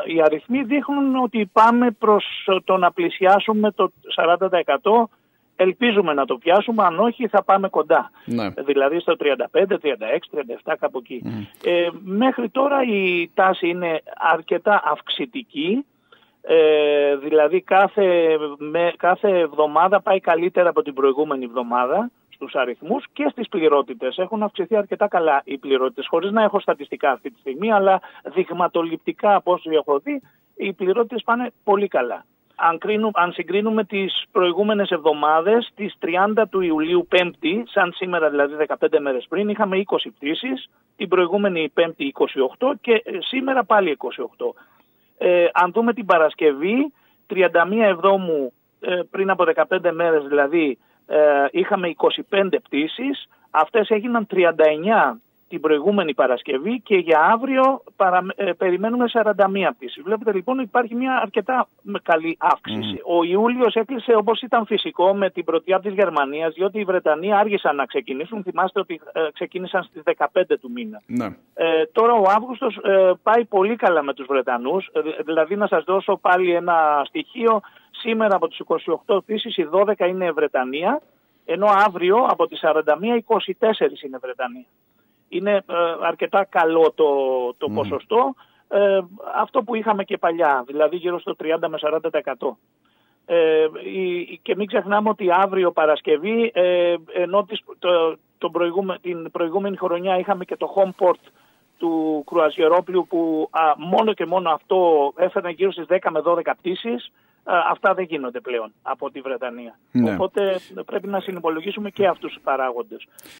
οι αριθμοί δείχνουν ότι πάμε προς το να πλησιάσουμε το 40%. Ελπίζουμε να το πιάσουμε, αν όχι θα πάμε κοντά. Ναι. Δηλαδή στο 35, 36, 37 κάπου εκεί. Μέχρι τώρα η τάση είναι αρκετά αυξητική. Δηλαδή κάθε εβδομάδα πάει καλύτερα από την προηγούμενη εβδομάδα στους αριθμούς και στις πληρότητες. Έχουν αυξηθεί αρκετά καλά οι πληρότητες, χωρίς να έχω στατιστικά αυτή τη στιγμή, αλλά δειγματοληπτικά από όσο έχω δει, οι πληρότητες πάνε πολύ καλά. Αν συγκρίνουμε τις προηγούμενες εβδομάδες, τις 30 του Ιουλίου Πέμπτη, σαν σήμερα δηλαδή 15 μέρες πριν, είχαμε 20 πτήσεις, την προηγούμενη Πέμπτη 28 και σήμερα πάλι 28. Αν δούμε την Παρασκευή, 31 Εβδόμου πριν από 15 μέρες δηλαδή, είχαμε 25 πτήσεις, αυτές έγιναν 39 την προηγούμενη Παρασκευή και για αύριο περιμένουμε 41 πτήσεις. Βλέπετε λοιπόν υπάρχει μια αρκετά καλή αύξηση. Ο Ιούλιος έκλεισε όπως ήταν φυσικό με την πρωτιά της Γερμανίας, διότι οι Βρετανοί άργησαν να ξεκινήσουν. Θυμάστε ότι ξεκίνησαν στις 15 του μήνα. Τώρα ο Αύγουστος πάει πολύ καλά με τους Βρετανούς. Δηλαδή να σας δώσω πάλι ένα στοιχείο. Σήμερα από τις 28 πτήσεις οι 12 είναι Βρετανία, ενώ αύριο από τις 41 24 είναι Βρετανία. Είναι αρκετά καλό το ποσοστό, αυτό που είχαμε και παλιά, δηλαδή γύρω στο 30 με 40%. Και μην ξεχνάμε ότι αύριο Παρασκευή, ενώ την προηγούμενη χρονιά είχαμε και το home port του κρουαζιερόπλοιου που μόνο και μόνο αυτό έφερνε γύρω στις 10 με 12 πτήσεις, αυτά δεν γίνονται πλέον από τη Βρετανία. Οπότε πρέπει να συνυπολογίσουμε και αυτούς τους παράγοντες.